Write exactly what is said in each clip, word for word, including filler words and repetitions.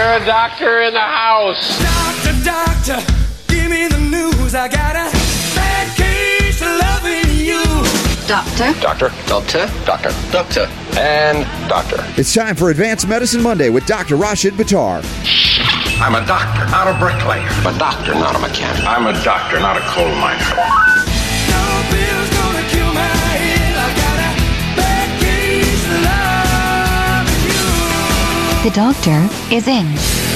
there a doctor in the house? Doctor, doctor, give me the news. I got a bad case of loving you. Doctor. Doctor. Doctor. Doctor. Doctor. And doctor. It's time for Advanced Medicine Monday with Doctor Rashid Buttar. I'm a doctor, not a bricklayer. I'm a doctor, not a mechanic. I'm a doctor, not a coal miner. No pill's gonna kill my head. I got a bad case of loving you. The doctor is in.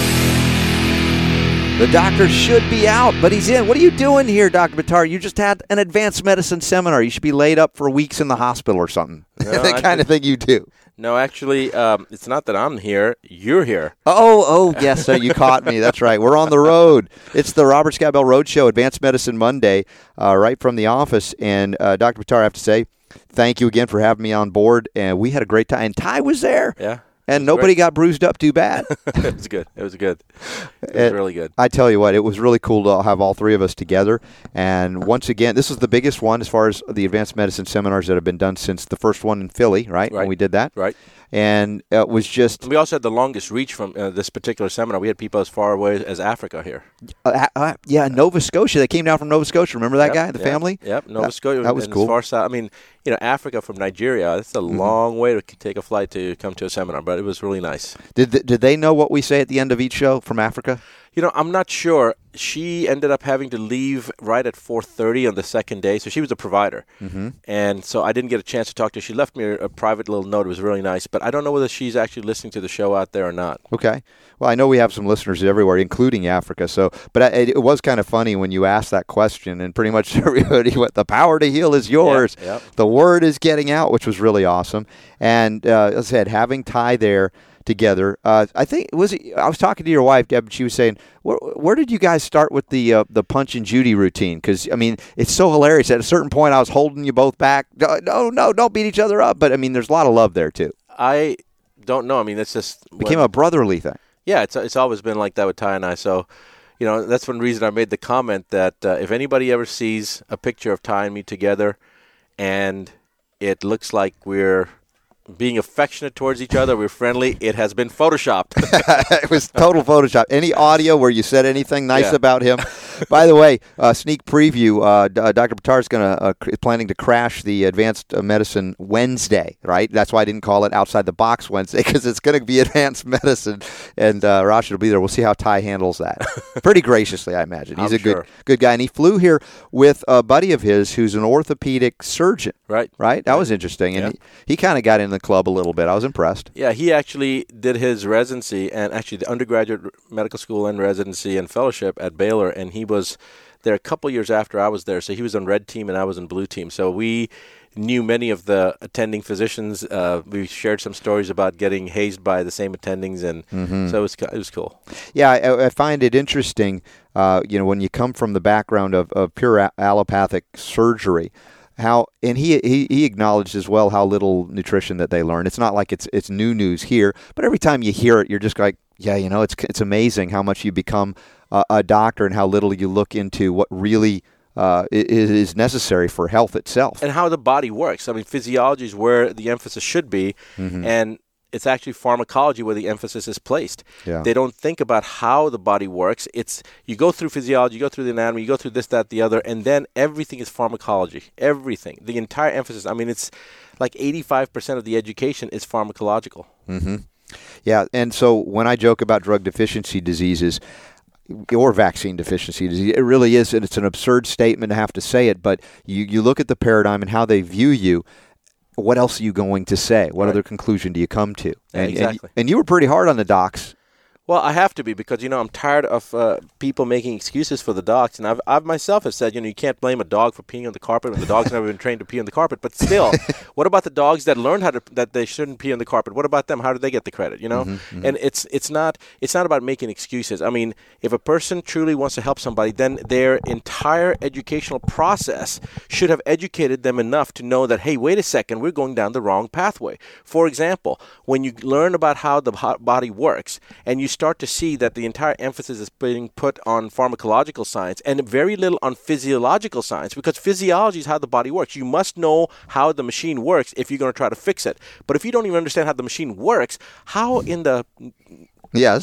The doctor should be out, but he's in. What are you doing here, Doctor Buttar? You just had an advanced medicine seminar. You should be laid up for weeks in the hospital or something. No, the actually, kind of thing you do. No, actually, um, it's not that I'm here. You're here. Oh, oh, yes, sir, you caught me. That's right. We're on the road. It's the Robert Scott Bell Road Show, Advanced Medicine Monday, uh, right from the office. And uh, Doctor Buttar, I have to say, thank you again for having me on board. And we had a great time. And Ty was there. Yeah. And nobody great. got bruised up too bad. It was good. It was good. It was It- really good. I tell you what, it was really cool to have all three of us together. And once again, this is the biggest one as far as the advanced medicine seminars that have been done since the first one in Philly, right? When Right. we did that. Right. And it was just, And we also had the longest reach from uh, this particular seminar. We had people as far away as Africa here. uh, uh, yeah, Nova Scotia. They came down from Nova Scotia. Remember that Yep, guy, the yep, family? Yep, Nova That- Scotia. that was and cool. As far south, I mean, you know, Africa from Nigeria, that's a Mm-hmm. long way to c- take a flight to come to a seminar, but it was really nice. Did th- did they know what we say at the end of each show from Africa? You know, I'm not sure. She ended up having to leave right at four thirty on the second day, so she was a provider. Mm-hmm. And so I didn't get a chance to talk to her. She left me a, a private little note. It was really nice, but I don't know whether she's actually listening to the show out there or not. Okay. Well, I know we have some listeners everywhere, including Africa. So, but I, it, it was kind of funny when you asked that question, and pretty much everybody went, "The power to heal is yours." Yeah, yep. The word is getting out, which was really awesome. And uh, as I said, having Ty there together, uh, I think it was. I was talking to your wife, Deb, and she was saying, "Where, where did you guys start with the uh, the Punch and Judy routine?" Because I mean, it's so hilarious. At a certain point, I was holding you both back. No, no, no, don't beat each other up. But I mean, there's a lot of love there too. I don't know. I mean, it's just It became when- a brotherly thing. Yeah, it's it's always been like that with Ty and I. So, you know, that's one reason I made the comment that uh, if anybody ever sees a picture of Ty and me together, and it looks like we're being affectionate towards each other, we're friendly, it has been photoshopped. It was total Photoshop. Any audio where you said anything nice Yeah. about him? By the way, uh, sneak preview, uh, D- uh, Doctor Buttar is going to uh, cr- planning to crash the Advanced uh, Medicine Wednesday, right? That's why I didn't call it Outside the Box Wednesday, because it's going to be Advanced Medicine, and uh, Rashid will be there. We'll see how Ty handles that. Pretty graciously, I imagine. He's I'm a good sure. good guy, and he flew here with a buddy of his who's an orthopedic surgeon, Right. right? That was interesting, and Yeah. he, he kind of got in the club a little bit. I was impressed. Yeah, he actually did his residency and actually the undergraduate medical school and residency and fellowship at Baylor, and he was there a couple years after I was there. So he was on red team and I was in blue team. So we knew many of the attending physicians. Uh, we shared some stories about getting hazed by the same attendings, and so it was co- it was cool. Yeah, I, I find it interesting, uh, you know, when you come from the background of, of pure a- allopathic surgery, how and he, he he acknowledged as well how little nutrition that they learn. It's not like it's it's new news here, but every time you hear it, you're just like, yeah, you know, it's it's amazing how much you become a, a doctor and how little you look into what really uh, i- is necessary for health itself. And how the body works. I mean, physiology is where the emphasis should be, and it's actually pharmacology where the emphasis is placed. Yeah. They don't think about how the body works. It's you go through physiology, you go through the anatomy, you go through this, that, the other, and then everything is pharmacology. Everything. The entire emphasis. I mean, it's like eighty-five percent of the education is pharmacological. Yeah, and so when I joke about drug deficiency diseases or vaccine deficiency disease, it really is, and it's an absurd statement to have to say it, but you, you look at the paradigm and how they view you, what else are you going to say? What Right. other conclusion do you come to? Yeah, And, exactly. And, and you were pretty hard on the docs. Well, I have to be because, you know, I'm tired of uh, people making excuses for the dogs. And I've, I've myself have said, you know, you can't blame a dog for peeing on the carpet when the dog's never been trained to pee on the carpet. But still, what about the dogs that learned how to that they shouldn't pee on the carpet? What about them? How do they get the credit, you know? And it's it's not it's not about making excuses. I mean, if a person truly wants to help somebody, then their entire educational process should have educated them enough to know that, hey, wait a second, we're going down the wrong pathway. For example, when you learn about how the ho- body works and you start to see that the entire emphasis is being put on pharmacological science and very little on physiological science, because physiology is how the body works. You must know how the machine works if you're going to try to fix it. But if you don't even understand how the machine works, how in the Yes.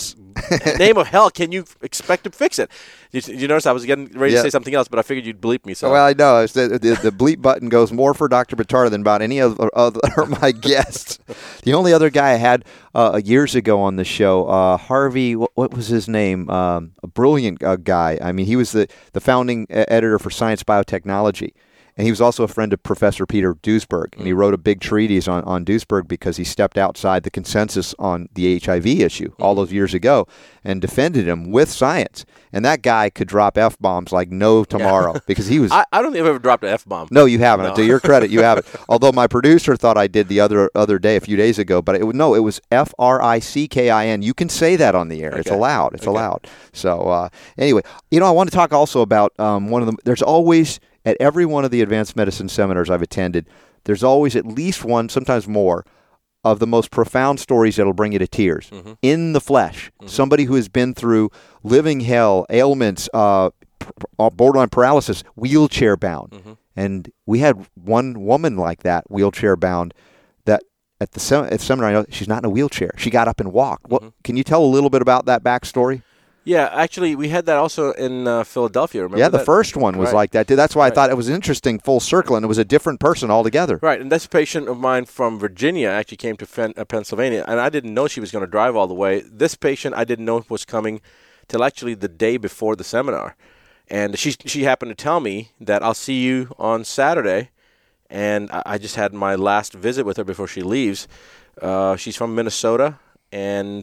name of hell can you expect to fix it? You, you notice I was getting ready Yeah. to say something else, but I figured you'd bleep me. So Well, I know it's the, the, the bleep button goes more for Doctor Pitarda than about any other other of my guests. The only other guy I had uh, years ago on the show, uh, Harvey, what, what was his name? Um, a brilliant uh, guy. I mean, he was the, the founding uh, editor for Science Biotechnology. And he was also a friend of Professor Peter Duesberg. And he wrote a big treatise on, on Duesberg because he stepped outside the consensus on the H I V issue all those years ago and defended him with science. And that guy could drop F-bombs like no tomorrow Yeah. because he was... I, I don't think I've ever dropped an F-bomb. No, you haven't. No. To your credit, you haven't. Although my producer thought I did the other other day, a few days ago, but it was, no, it was F R I C K I N. You can say that on the air. It's Okay. allowed. It's Okay. allowed. So uh, anyway, you know, I want to talk also about um, one of the. There's always at every one of the advanced medicine seminars I've attended, there's always at least one, sometimes more, of the most profound stories that'll bring you to tears Mm-hmm. in the flesh. Mm-hmm. Somebody who has been through living hell, ailments, uh, borderline paralysis, wheelchair bound. Mm-hmm. And we had one woman like that, wheelchair bound, that at the sem- at seminar, I know she's not in a wheelchair. She got up and walked. What, Mm-hmm. can you tell a little bit about that backstory? Yeah, actually, we had that also in uh, Philadelphia. Remember yeah, the that? first one was Right. like that. That's why I Right. thought it was interesting, full circle, and it was a different person altogether. Right, and this patient of mine from Virginia actually came to Fen- uh, Pennsylvania, and I didn't know she was going to drive all the way. This patient I didn't know was coming till actually the day before the seminar. And she she happened to tell me that I'll see you on Saturday, and I, I just had my last visit with her before she leaves. Uh, she's from Minnesota, and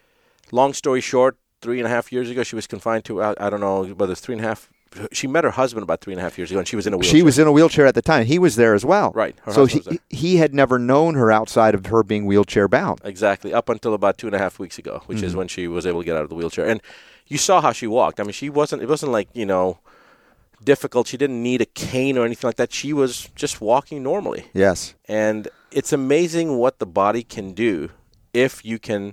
long story short, three and a half years ago, she was confined to, I, I don't know whether it's three and a half. She met her husband about three and a half years ago, and she was in a wheelchair. She was in a wheelchair at the time. He was there as well. Right, her So husband he, was there. he had never known her outside of her being wheelchair bound. Exactly, up until about two and a half weeks ago, which Mm-hmm. is when she was able to get out of the wheelchair. And you saw how she walked. I mean, she wasn't. It wasn't like you know, difficult. She didn't need a cane or anything like that. She was just walking normally. Yes. And it's amazing what the body can do if you can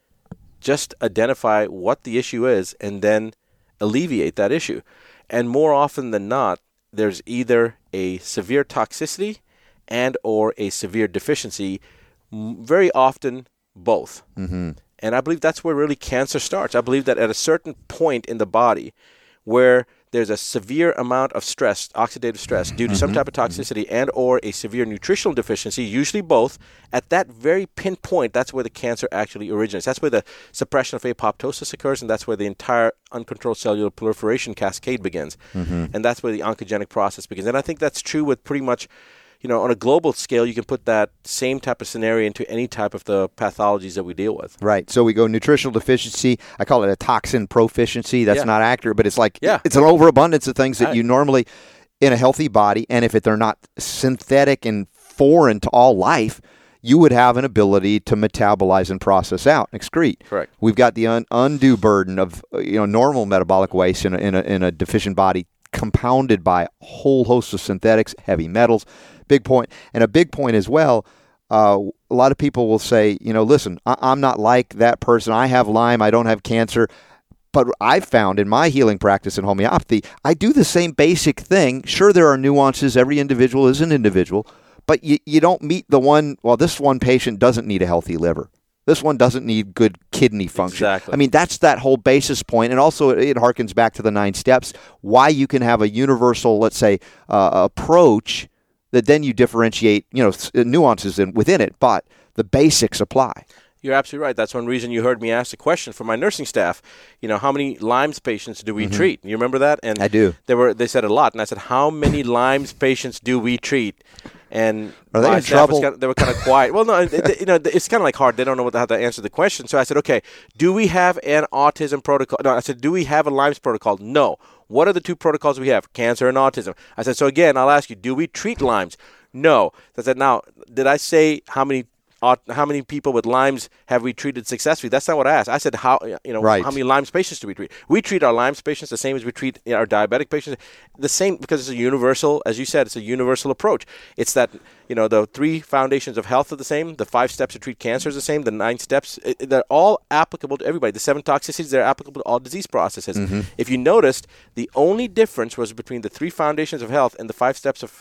just identify what the issue is and then alleviate that issue. And more often than not, there's either a severe toxicity and or a severe deficiency, m- very often both. Mm-hmm. And I believe that's where really cancer starts. I believe that at a certain point in the body where there's a severe amount of stress, oxidative stress, due to some type of toxicity and or a severe nutritional deficiency, usually both, at that very pinpoint, that's where the cancer actually originates. That's where the suppression of apoptosis occurs, and that's where the entire uncontrolled cellular proliferation cascade begins. Mm-hmm. And that's where the oncogenic process begins. And I think that's true with pretty much, you know, on a global scale, you can put that same type of scenario into any type of the pathologies that we deal with. Right. So we go nutritional deficiency. I call it a toxin proficiency. That's Yeah. not accurate, but it's like Yeah. it's an overabundance of things that Right. you normally in a healthy body, and if it, they're not synthetic and foreign to all life, you would have an ability to metabolize and process out, excrete. Correct. We've got the un- undue burden of uh, you know normal metabolic waste in a, in a, in a deficient body, compounded by a whole host of synthetics, heavy metals. Big point. And a big point as well, uh, a lot of people will say, you know, listen, I- I'm not like that person. I have Lyme. I don't have cancer. But I've found in my healing practice in homeopathy, I do the same basic thing. Sure, there are nuances. Every individual is an individual. But you, you don't meet the one, well, this one patient doesn't need a healthy liver. This one doesn't need good kidney function. Exactly. I mean, that's that whole basis point. And also, it, it harkens back to the nine steps, why you can have a universal, let's say, uh, approach that then you differentiate, you know, s- nuances in, within it, but the basics apply. You're absolutely right. That's one reason you heard me ask the question for my nursing staff. You know, how many Lyme's patients do we treat? You remember that? And I do. They were. They said a lot, and I said, "How many Lyme's patients do we treat?" And Are they my in staff was trouble? kind of, they were kind of quiet. Well, no, it, it- you know, it's kind of like hard. They don't know what, how to answer the question. So I said, "Okay, do we have an autism protocol?" No, I said, "Do we have a Lyme's protocol?" No. What are the two protocols we have? Cancer and autism. I said, "So again, I'll ask you, do we treat Lyme's?" No. I said, "Now, did I say how many?" Uh, how many people with Lyme's have we treated successfully? That's not what I asked. I said, how you know, Right. how many Lyme's patients do we treat? We treat our Lyme's patients the same as we treat you know, our diabetic patients. The same because it's a universal, as you said, it's a universal approach. It's that you know the three foundations of health are the same. The five steps to treat cancer is the same. The nine steps, it, they're all applicable to everybody. The seven toxicities, they're applicable to all disease processes. Mm-hmm. If you noticed, the only difference was between the three foundations of health and the five steps of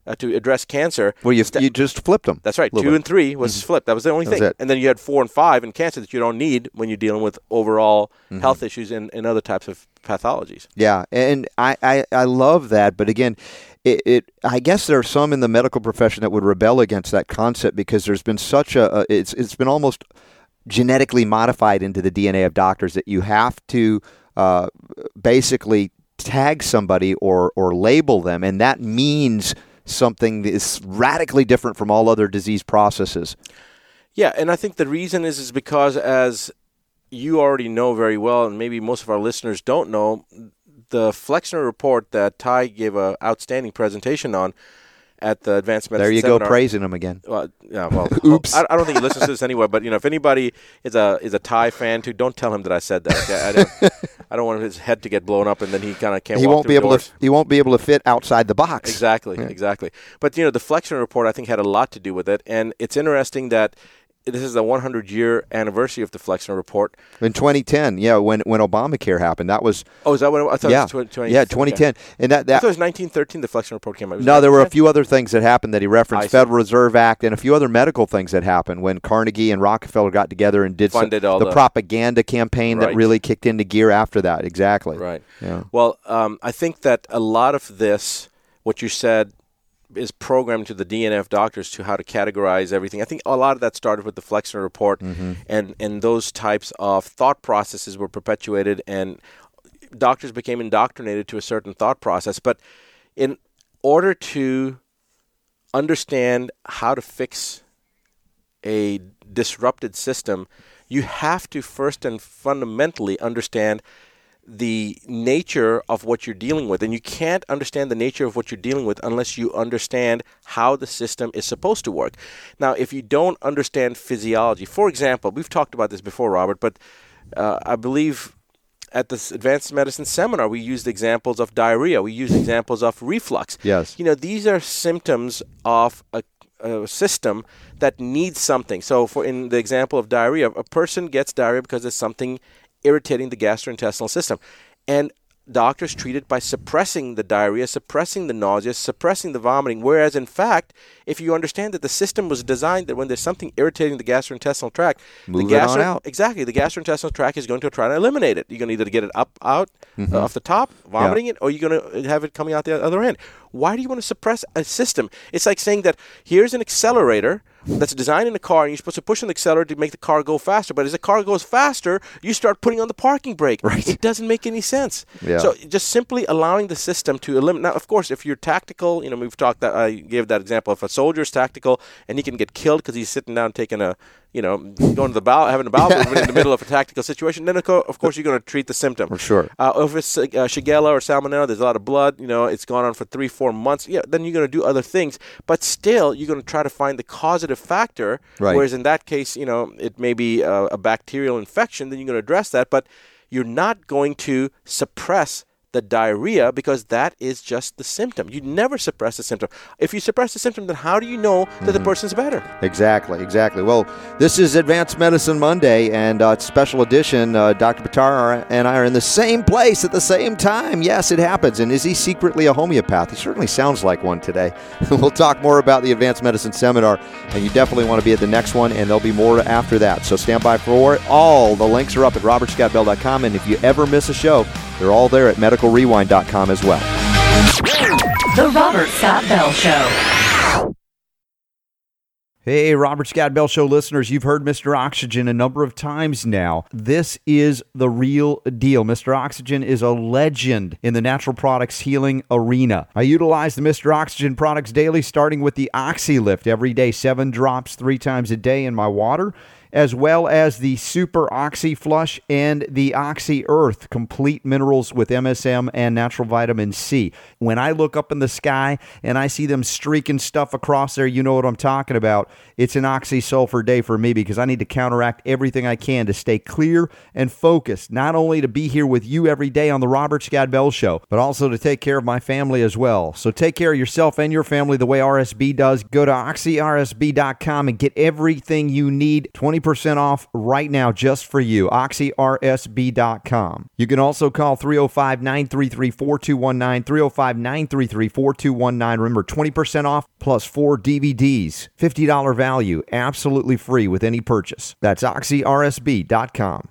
uh, to address cancer. Well, you, Sta- you just flipped them. That's right. a little Two bit. and three was Mhm. flipped. That was the only That was thing. it. And then you had four and five in cancer that you don't need when you're dealing with overall Mhm. health issues and, and other types of pathologies. Yeah, and I, I, I love that. But again, it, it I guess there are some in the medical profession that would rebel against that concept because there's been such a, a it's it's been almost genetically modified into the D N A of doctors that you have to uh, basically tag somebody or or label them, and that means something that is radically different from all other disease processes. Yeah, and I think the reason is is because, as you already know very well, and maybe most of our listeners don't know, the Flexner report that Ty gave an outstanding presentation on at the Advanced Medicine There you seminar. go, praising him again. Well, yeah, well, Oops. I, I don't think he listens to this anyway. But you know, if anybody is a is a Thai fan, too, don't tell him that I said that. Okay? I don't. I don't want his head to get blown up, and then he kind of can't. He walk won't through be able doors. to. He won't be able to fit outside the box. Exactly, Yeah. exactly. But you know, the Flexner report I think had a lot to do with it, and it's interesting that this is the one hundred year anniversary of the Flexner report. In twenty ten, yeah, when when Obamacare happened, that was Oh, is that what it, I thought yeah, it was twenty, yeah, twenty ten, okay. and that I that thought it was nineteen thirteen. The Flexner report came out. Was no, it there were a nineteen ten? few other things that happened that he referenced, I see. Federal Reserve Act, and a few other medical things that happened when Carnegie and Rockefeller got together and did some, Funded all the, the- propaganda campaign that Right. really kicked into gear after that. Exactly. Right. Yeah. Well, um, I think that a lot of this, what you said, is programmed to the D N A of doctors to how to categorize everything. I think a lot of that started with the Flexner report, Mm-hmm. and, and those types of thought processes were perpetuated, and doctors became indoctrinated to a certain thought process. But in order to understand how to fix a disrupted system, you have to first and fundamentally understand the nature of what you're dealing with. And you can't understand the nature of what you're dealing with unless you understand how the system is supposed to work. Now, if you don't understand physiology, for example, we've talked about this before, Robert, but uh, I believe at this Advanced Medicine seminar, we used examples of diarrhea. We used examples of reflux. Yes. You know, these are symptoms of a, a system that needs something. So for in the example of diarrhea, a person gets diarrhea because there's something irritating the gastrointestinal system. And doctors treat it by suppressing the diarrhea, suppressing the nausea, suppressing the vomiting. Whereas, in fact, if you understand that the system was designed that when there's something irritating the gastrointestinal tract, Move the it on out. Exactly. The gastrointestinal tract is going to try to eliminate it. You're going to either get it up, out, Mm-hmm. uh, off the top, vomiting it, or you're going to have it coming out the other end. Why do you want to suppress a system? It's like saying that here's an accelerator that's designed in a car, and you're supposed to push on the accelerator to make the car go faster. But as the car goes faster, you start putting on the parking brake. Right. It doesn't make any sense. Yeah. So just simply allowing the system to eliminate. Now, of course, if you're tactical, you know, we've talked that I gave that example. If a soldier's tactical and he can get killed because he's sitting down taking a, you know, going to the bowel, having a bowel movement in the middle of a tactical situation, then of co- of course you're going to treat the symptom. For sure. Uh, if it's uh, Shigella or Salmonella, there's a lot of blood. You know, it's gone on for three, four months. Yeah, then you're going to do other things, but still you're going to try to find the causative factor. Right. Whereas in that case, you know, it may be a, a bacterial infection. Then you're going to address that, but you're not going to suppress the diarrhea because that is just the symptom. You never suppress the symptom. If you suppress the symptom, then how do you know that Mm-hmm. the person's better? Exactly, exactly. Well, this is Advanced Medicine Monday, and uh, it's a special edition. Uh, Doctor Buttar and I are in the same place at the same time. Yes, it happens. And is he secretly a homeopath? He certainly sounds like one today. We'll talk more about the Advanced Medicine Seminar, and you definitely want to be at the next one, and there'll be more after that. So stand by for it. All the links are up at robert scott bell dot com, and if you ever miss a show, they're all there at medical rewind dot com as well. The Robert Scott Bell Show. Hey, Robert Scott Bell Show listeners, you've heard Mister Oxygen a number of times now. This is the real deal. Mister Oxygen is a legend in the natural products healing arena. I utilize the Mister Oxygen products daily, starting with the OxyLift every day, seven drops three times a day in my water, as well as the Super Oxy Flush and the Oxy Earth, complete minerals with M S M and natural vitamin C. When I look up in the sky and I see them streaking stuff across there, you know what I'm talking about. It's an oxy sulfur day for me because I need to counteract everything I can to stay clear and focused, not only to be here with you every day on the Robert Scott Bell Show, but also to take care of my family as well. So take care of yourself and your family the way R S B does. Go to oxy r s b dot com and get everything you need. twenty percent percent off right now just for you. oxy r s b dot com. You can also call three oh five, nine three three, four two one nine, three oh five, nine three three, four two one nine. Remember, twenty percent off plus four D V Ds. fifty dollars value, absolutely free with any purchase. That's oxy r s b dot com.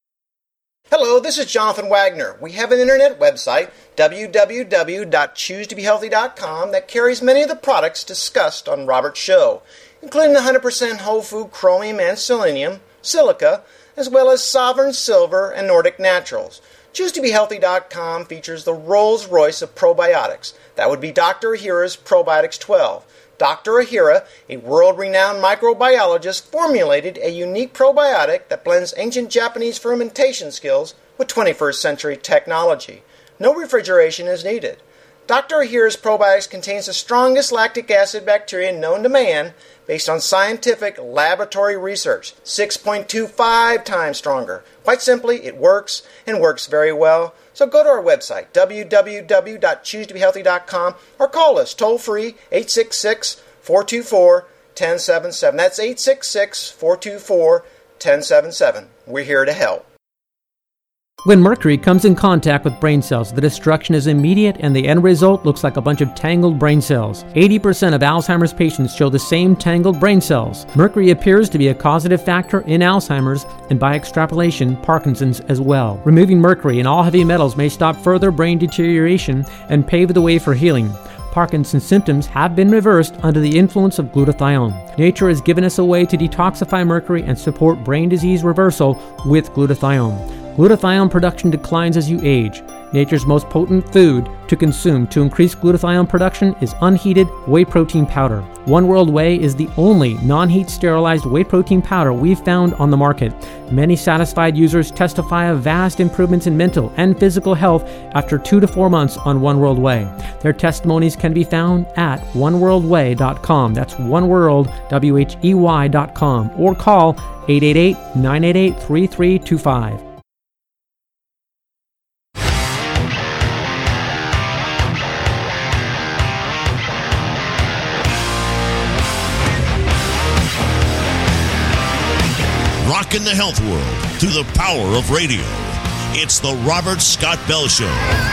Hello, this is Jonathan Wagner. We have an internet website, w w w dot choose to be healthy dot com, that carries many of the products discussed on Robert's show, including the one hundred percent whole food chromium and selenium, silica, as well as Sovereign Silver and Nordic Naturals. choose to be healthy dot com features the Rolls-Royce of probiotics. That would be Doctor Ahira's Probiotics twelve. Doctor Ahira, a world-renowned microbiologist, formulated a unique probiotic that blends ancient Japanese fermentation skills with twenty-first century technology. No refrigeration is needed. Doctor Ahira's Probiotics contains the strongest lactic acid bacteria known to man based on scientific laboratory research, six point two five times stronger. Quite simply, it works and works very well. So go to our website, w w w dot choose to be healthy dot com, or call us toll-free, eight six six, four two four, one oh seven seven. That's eight six six, four two four, one oh seven seven. We're here to help. When mercury comes in contact with brain cells, the destruction is immediate and the end result looks like a bunch of tangled brain cells. eighty percent of Alzheimer's patients show the same tangled brain cells. Mercury appears to be a causative factor in Alzheimer's and by extrapolation, Parkinson's as well. Removing mercury and all heavy metals may stop further brain deterioration and pave the way for healing. Parkinson's symptoms have been reversed under the influence of glutathione. Nature has given us a way to detoxify mercury and support brain disease reversal with glutathione. Glutathione production declines as you age. Nature's most potent food to consume to increase glutathione production is unheated whey protein powder. One World Whey is the only non-heat sterilized whey protein powder we've found on the market. Many satisfied users testify of vast improvements in mental and physical health after two to four months on One World Whey. Their testimonies can be found at one world whey dot com. That's one world, W H E Y dot com. Or call eight eight eight, nine eight eight, three three two five. Rocking the health world through the power of radio. It's the Robert Scott Bell Show.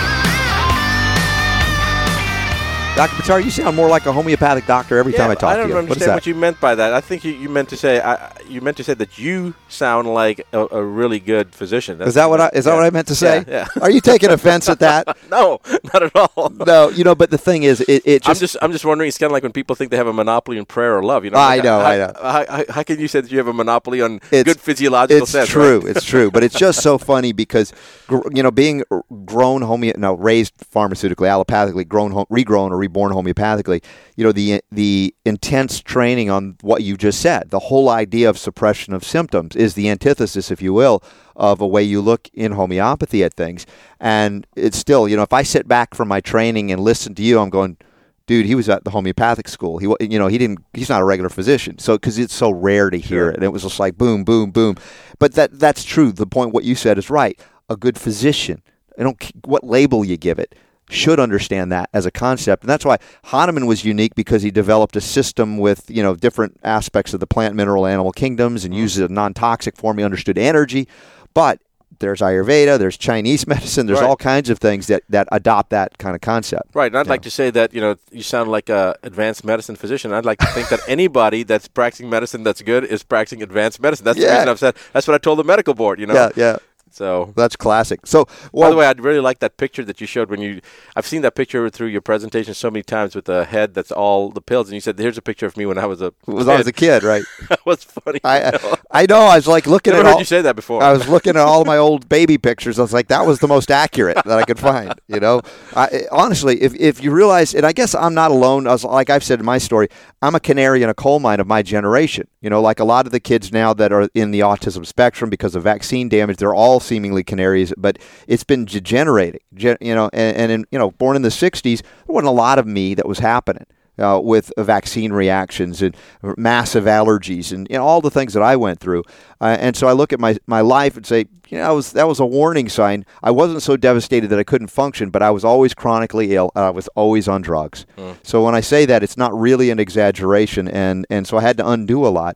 Doctor Pitar, you sound more like a homeopathic doctor every yeah, time I talk to you. I don't to you. understand what, what you meant by that. I think you, you meant to say I, you meant to say that you sound like a, a really good physician. That's, is that what I is yeah. that what I meant to say? Yeah, yeah. Are you taking offense at that? No, not at all. No, you know, but the thing is, it, it just, I'm just I'm just wondering. It's kind of like when people think they have a monopoly on prayer or love. You know, I like, know, how, I know. How, how, how can you say that you have a monopoly on it's, good physiological it's sense? True, right? It's true, but it's just so funny because you know, being grown homeo, no, raised pharmaceutically, allopathically, grown, regrown or reborn homeopathically. You know, the the intense training on what you just said, the whole idea of suppression of symptoms is the antithesis, if you will, of a way you look in homeopathy at things. And it's still, you know, if I sit back from my training and listen to you, I'm going, dude, he was at the homeopathic school. He, you know, he didn't. He's not a regular physician. So, because it's so rare to hear sure. it, and it was just like boom, boom, boom. But that that's true. The point what you said is right. A good physician, I don't what label you give it, should understand that as a concept. And that's why Hahnemann was unique, because he developed a system with, you know, different aspects of the plant, mineral, animal kingdoms and uses a non-toxic form. He understood energy. But there's Ayurveda, there's Chinese medicine, there's right. all kinds of things that, that adopt that kind of concept. Right, and I'd yeah. like to say that, you know, you sound like an advanced medicine physician. I'd like to think that anybody that's practicing medicine that's good is practicing advanced medicine. That's yeah. the reason I've said, that's what I told the medical board, you know. Yeah, yeah. So that's classic. So, well, by the way, I'd really like that picture that you showed when you. I've seen that picture through your presentation so many times with the head that's all the pills, and you said, "Here's a picture of me when I was a when kid. I was a kid." Right? That was funny. I know. I know. I was like looking Never at heard all. You say that before. I was looking at all my old baby pictures. I was like, that was the most accurate that I could find. You know, I, honestly, if if you realize, and I guess I'm not alone. I was, like I've said in my story, I'm a canary in a coal mine of my generation. You know, like a lot of the kids now that are in the autism spectrum because of vaccine damage, they're all seemingly canaries, but it's been degenerating. You know, and, and in, you know, born in the sixties, there wasn't a lot of me that was happening. Uh, with uh, vaccine reactions and massive allergies and you know, all the things that I went through. Uh, and so I look at my, my life and say, you know, that was, that was a warning sign. I wasn't so devastated that I couldn't function, but I was always chronically ill. And I was always on drugs. Mm. So when I say that, it's not really an exaggeration. And, and so I had to undo a lot.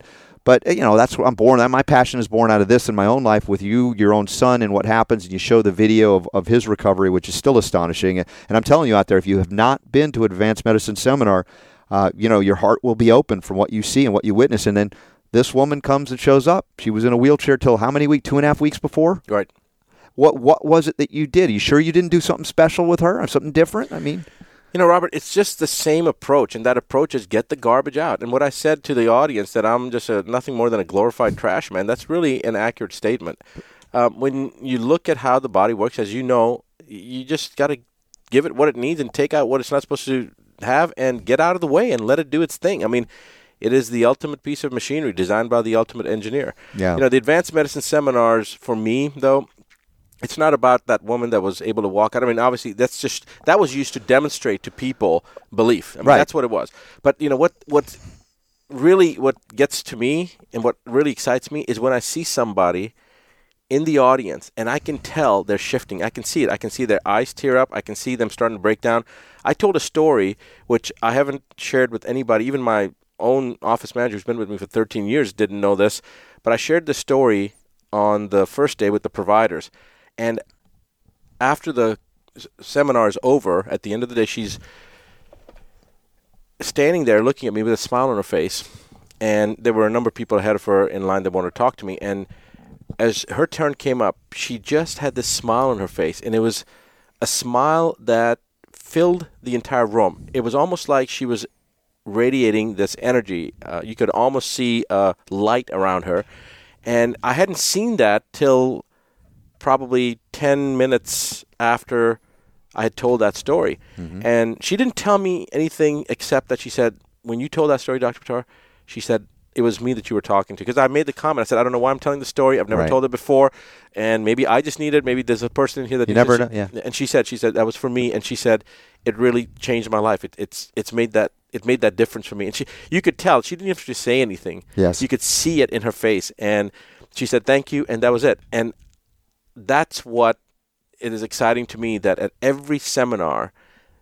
But, you know, that's what I'm born. My passion is born out of this in my own life with you, your own son, and what happens. And you show the video of, of his recovery, which is still astonishing. And I'm telling you out there, if you have not been to Advanced Medicine Seminar, uh, you know, your heart will be open from what you see and what you witness. And then this woman comes and shows up. She was in a wheelchair till how many weeks? Two and a half weeks before? Right. What What was it that you did? Are you sure you didn't do something special with her or something different? I mean... You know, Robert, it's just the same approach, and that approach is get the garbage out. And what I said to the audience, that I'm just a, nothing more than a glorified trash man, that's really an accurate statement. Um, when you look at how the body works, as you know, you just got to give it what it needs and take out what it's not supposed to have and get out of the way and let it do its thing. I mean, it is the ultimate piece of machinery designed by the ultimate engineer. Yeah. You know, the Advanced Medicine Seminars, for me, though, it's not about that woman that was able to walk out. I mean, obviously, that's just that was used to demonstrate to people belief. I mean, right. That's what it was. But you know what? What really what gets to me and what really excites me is when I see somebody in the audience and I can tell they're shifting. I can see it. I can see their eyes tear up. I can see them starting to break down. I told a story which I haven't shared with anybody. Even my own office manager, who's been with me for thirteen years, didn't know this. But I shared the story on the first day with the providers. And after the seminar is over, at the end of the day, she's standing there looking at me with a smile on her face. And there were a number of people ahead of her in line that wanted to talk to me. And as her turn came up, she just had this smile on her face. And it was a smile that filled the entire room. It was almost like she was radiating this energy. Uh, you could almost see a light around her. And I hadn't seen that till probably ten minutes after I had told that story. Mm-hmm. And she didn't tell me anything except that she said, when you told that story, Doctor Buttar, she said, it was me that you were talking to. Because I made the comment. I said, I don't know why I'm telling the story. I've never right. told it before. And maybe I just need it. Maybe there's a person in here that you needs never it. know. Yeah. And she said, she said, that was for me. And she said, it really changed my life. It, it's it's made that it made that difference for me. And she, you could tell. She didn't have to say anything. Yes. You could see it in her face. And she said, thank you. And that was it. And that's what it is exciting to me, that at every seminar,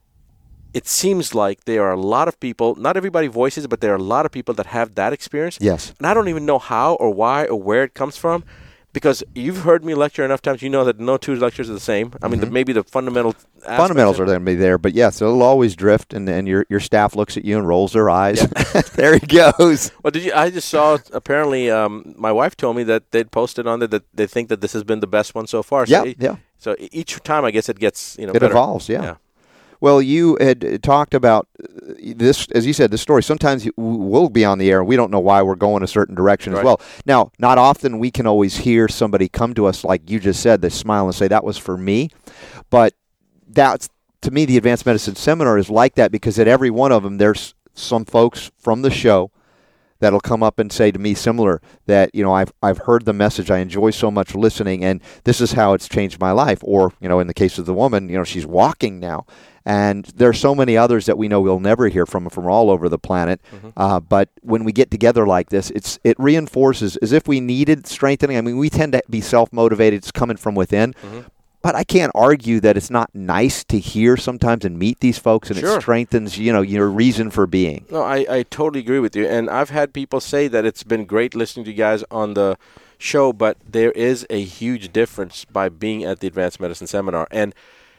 it seems like there are a lot of people, not everybody voices, but there are a lot of people that have that experience. Yes. And I don't even know how or why or where it comes from, because you've heard me lecture enough times, you know that no two lectures are the same. I mean, Mm-hmm. the, maybe the fundamental fundamentals are going to be there, but yes, it'll always drift, and, and your your staff looks at you and rolls their eyes. Yeah. There he goes. Well, did you? I just saw, apparently, um, my wife told me that they'd posted on there that they think that this has been the best one so far. So yeah, it, yeah. So each time, I guess it gets, you know, it better. evolves, yeah. yeah. Well, you had talked about this, as you said, this story. Sometimes we'll be on the air and we don't know why we're going a certain direction right. as well. Now, not often we can always hear somebody come to us, like you just said, they smile and say, that was for me. But that's, to me, the Advanced Medicine Seminar is like that, because at every one of them, there's some folks from the show that'll come up and say to me similar, that, you know, I've I've heard the message, I enjoy so much listening, and this is how it's changed my life. Or, you know, in the case of the woman, you know, she's walking now. And there are so many others that we know we'll never hear from from all over the planet. Mm-hmm. Uh, but when we get together like this, it's it reinforces, as if we needed strengthening. I mean, we tend to be self-motivated. It's coming from within. Mm-hmm. But I can't argue that it's not nice to hear sometimes and meet these folks, and sure. it strengthens, you know, your reason for being. No, I, I totally agree with you. And I've had people say that it's been great listening to you guys on the show, but there is a huge difference by being at the Advanced Medicine Seminar. And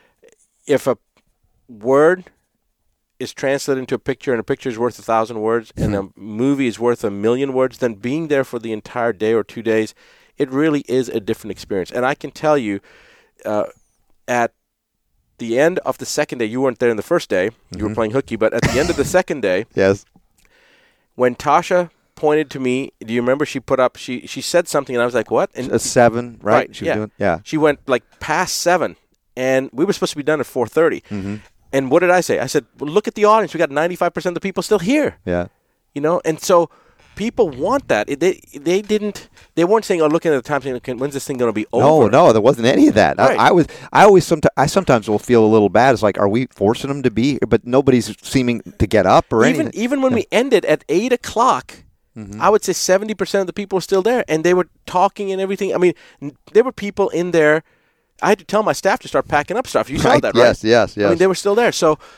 if a word is translated into a picture, and a picture is worth a thousand words, mm-hmm. and a movie is worth a million words, then being there for the entire day or two days, it really is a different experience. And I can tell you, Uh, at the end of the second day, you weren't there in the first day, mm-hmm. you were playing hooky, but at the end of the second day, yes, when Tasha pointed to me, do you remember she put up, she she said something, and I was like, what? And a seven, right? right she yeah. Was doing, yeah. She went like past seven, and we were supposed to be done at four thirty. Mm-hmm. And what did I say? I said, well, look at the audience. We got ninety-five percent of the people still here. Yeah. You know, and so people want that. It, they they didn't. They weren't saying, "Oh, looking at the time, saying, when's this thing going to be over?" No, no, there wasn't any of that. Right. I, I was. I always sometimes. I sometimes will feel a little bad. It's like, are we forcing them to be here? But nobody's seeming to get up or even anything. even when yeah. we ended at eight o'clock, mm-hmm. I would say seventy percent of the people were still there, and they were talking and everything. I mean, n- there were people in there. I had to tell my staff to start packing up stuff. You saw right. that, right? Yes, yes, yes. I mean, they were still there. So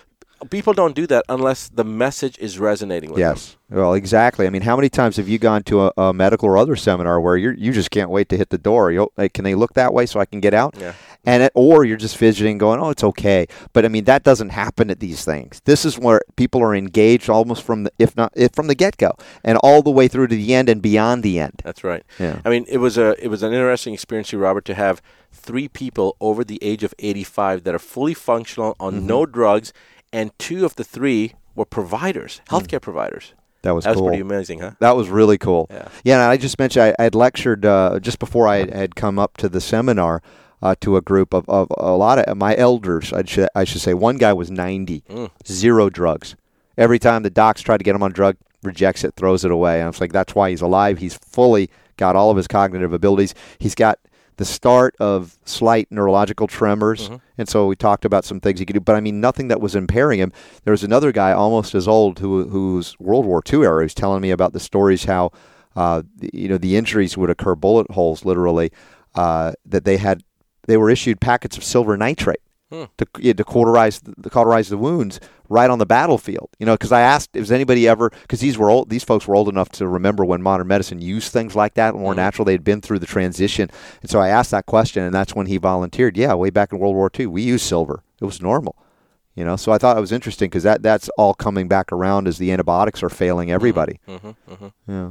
people don't do that unless the message is resonating with them. Yes. Well, exactly. I mean, how many times have you gone to a, a medical or other seminar where you you just can't wait to hit the door? You hey, can they look that way so I can get out? Yeah. And it, or you're just fidgeting, going, "Oh, it's okay." But I mean, that doesn't happen at these things. This is where people are engaged almost from the, if not if from the get go, and all the way through to the end and beyond the end. That's right. Yeah. I mean, it was a it was an interesting experience here, Robert, to have three people over the age of eighty-five that are fully functional on Mm-hmm. no drugs, and two of the three were providers, healthcare Mm. providers. That was that cool. was pretty amazing, huh? That was really cool. Yeah. Yeah, and I just mentioned I, I had lectured uh, just before I had come up to the seminar uh, to a group of, of a lot of my elders. I should I should say one guy was ninety, Mm. zero drugs. Every time the docs tried to get him on drug, rejects it, throws it away. And I was like, that's why he's alive. He's fully got all of his cognitive abilities. He's got the start of slight neurological tremors. Mm-hmm. And so we talked about some things he could do, but I mean, nothing that was impairing him. There was another guy almost as old who who's World War Two era. He was telling me about the stories how, uh, you know, the injuries would occur, bullet holes literally, uh, that they had, they were issued packets of silver nitrate Hmm. to yeah, to cauterize the cauterize the wounds right on the battlefield. You know, because I asked, was anybody ever? Because these were old, these folks were old enough to remember when modern medicine used things like that, more Mm. natural. They had been through the transition, and so I asked that question, and that's when he volunteered. Yeah, way back in World War Two, we used silver. It was normal. You know, so I thought it was interesting because that that's all coming back around as the antibiotics are failing everybody. Mm-hmm, mm-hmm. Yeah.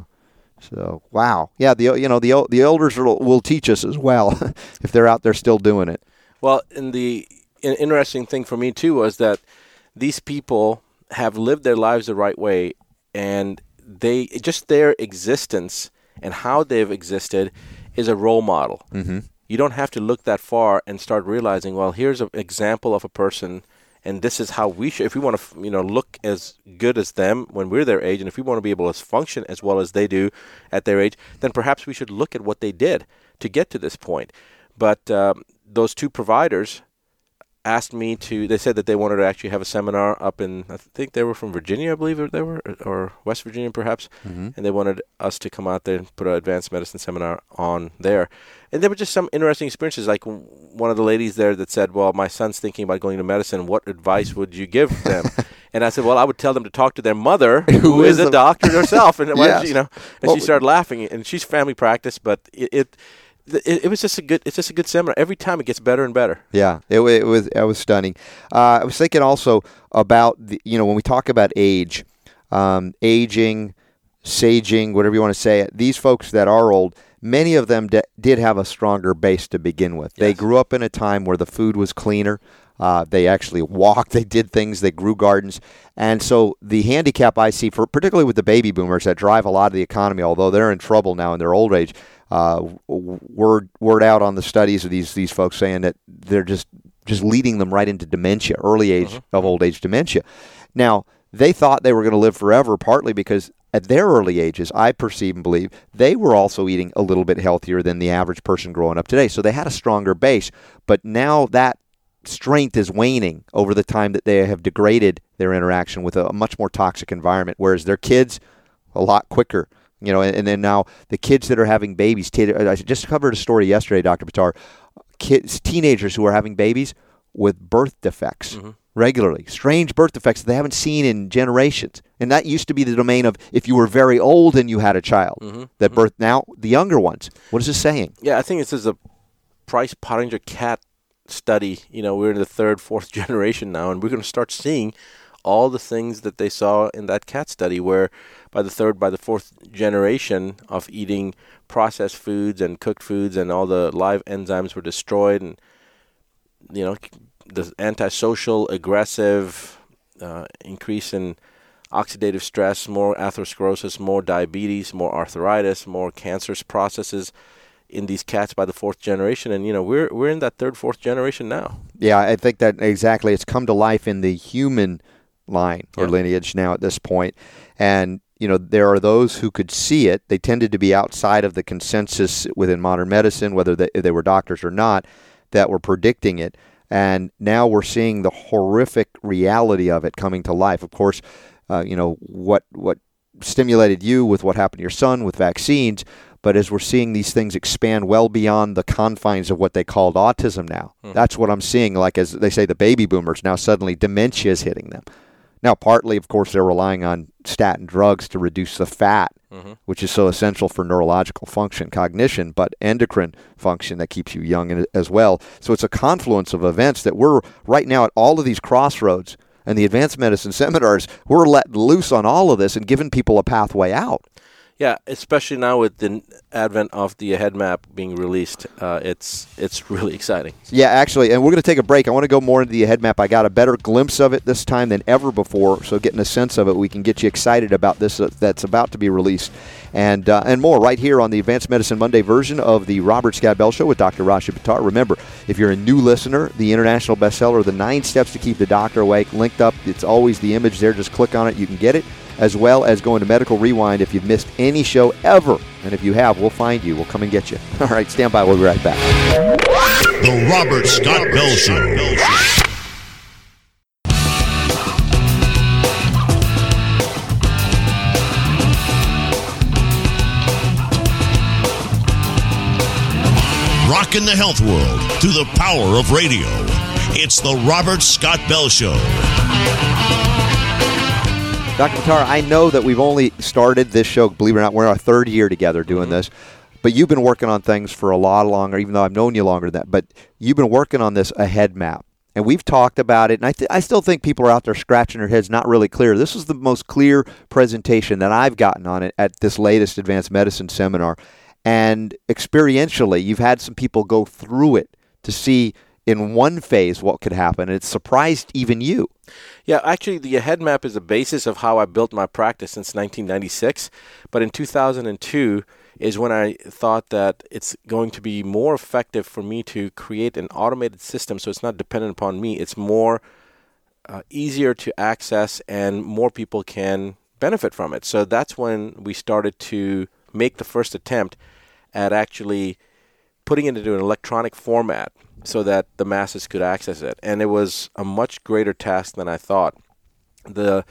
So wow, yeah. The you know the el- the elders will, will teach us as well if they're out there still doing it. Well, and the an interesting thing for me too was that these people have lived their lives the right way, and they just their existence and how they've existed is a role model. Mm-hmm. You don't have to look that far and start realizing, well, here's an example of a person, and this is how we should. If we want to, you know, look as good as them when we're their age, and if we want to be able to function as well as they do at their age, then perhaps we should look at what they did to get to this point. But um, those two providers asked me to, they said that they wanted to actually have a seminar up in, I think they were from Virginia, I believe they were, or West Virginia perhaps, Mm-hmm. and they wanted us to come out there and put an advanced medicine seminar on there. And there were just some interesting experiences, like one of the ladies there that said, well, my son's thinking about going to medicine, what advice would you give them? And I said, well, I would tell them to talk to their mother, who, who is, is a doctor herself. And, yes. you know, and well, she started laughing, and she's family practice, but it, it It, it was just a good. It's just a good seminar. Every time it gets better and better. Yeah, it, it was. It was stunning. Uh, I was thinking also about the, you know, when we talk about age, um, aging, saging, whatever you want to say it. These folks that are old, many of them de- did have a stronger base to begin with. Yes. They grew up in a time where the food was cleaner. Uh, they actually walked. They did things. They grew gardens. And so the handicap I see, for particularly with the baby boomers that drive a lot of the economy, although they're in trouble now in their old age. Uh, word word out on the studies of these these folks saying that they're just just leading them right into dementia, early age mm-hmm. of old age dementia. Now, they thought they were going to live forever, partly because at their early ages, I perceive and believe, they were also eating a little bit healthier than the average person growing up today. So they had a stronger base. But now that strength is waning over the time that they have degraded their interaction with a, a much more toxic environment, whereas their kids, a lot quicker. You know, and, and then now the kids that are having babies. T- I just covered a story yesterday, Doctor Buttar. Kids, teenagers who are having babies with birth defects mm-hmm. regularly, strange birth defects that they haven't seen in generations. And that used to be the domain of if you were very old and you had a child mm-hmm. that mm-hmm. birth. Now the younger ones. What is this saying? Yeah, I think this is a Price Pottinger cat study. You know, we're in the third, fourth generation now, and we're going to start seeing all the things that they saw in that cat study, where by the third, by the fourth generation of eating processed foods and cooked foods, and all the live enzymes were destroyed, and you know, the antisocial, aggressive, uh, increase in oxidative stress, more atherosclerosis, more diabetes, more arthritis, more cancerous processes in these cats by the fourth generation. And you know, we're we're in that third, fourth generation now. Yeah, I think that exactly. It's come to life in the human line or yeah. lineage now at this point. And, you know, there are those who could see it. They tended to be outside of the consensus within modern medicine, whether they, they were doctors or not, that were predicting it. And now we're seeing the horrific reality of it coming to life. Of course, uh, you know, what what stimulated you with what happened to your son with vaccines, but as we're seeing these things expand well beyond the confines of what they called autism now, mm. that's what I'm seeing. Like, as they say, the baby boomers, now suddenly dementia is hitting them. Now, partly, of course, they're relying on statin drugs to reduce the fat, mm-hmm. which is so essential for neurological function, cognition, but endocrine function that keeps you young as well. So it's a confluence of events that we're right now at all of these crossroads. And the advanced medicine seminars, we're letting loose on all of this and giving people a pathway out. Yeah, especially now with the advent of the head map being released, uh, it's it's really exciting. Yeah, actually, and we're going to take a break. I want to go more into the head map. I got a better glimpse of it this time than ever before, so getting a sense of it, we can get you excited about this uh, that's about to be released. And uh, and more right here on the Advanced Medicine Monday version of the Robert Scott Bell Show with Doctor Rashid Buttar. Remember, if you're a new listener, the international bestseller, The Nine Steps to Keep the Doctor Awake, linked up. It's always the image there. Just click on it. You can get it, as well as going to Medical Rewind if you've missed any show ever. And if you have, we'll find you. We'll come and get you. All right, stand by. We'll be right back. The Robert Scott Bell Show. Rocking the health world through the power of radio. It's the Robert Scott Bell Show. Doctor Buttar, I know that we've only started this show, believe it or not, we're in our third year together doing mm-hmm. this, but you've been working on things for a lot longer, even though I've known you longer than that, but you've been working on this a head map, and we've talked about it, and I, th- I still think people are out there scratching their heads, not really clear. This is the most clear presentation that I've gotten on it at this latest advanced medicine seminar, and experientially, you've had some people go through it to see in one phase what could happen, and it surprised even you. Yeah, actually, the head map is the basis of how I built my practice since nineteen ninety-six. But in two thousand two is when I thought that it's going to be more effective for me to create an automated system so it's not dependent upon me. It's more uh, easier to access and more people can benefit from it. So that's when we started to make the first attempt at actually putting it into an electronic format so that the masses could access it. And it was a much greater task than I thought. The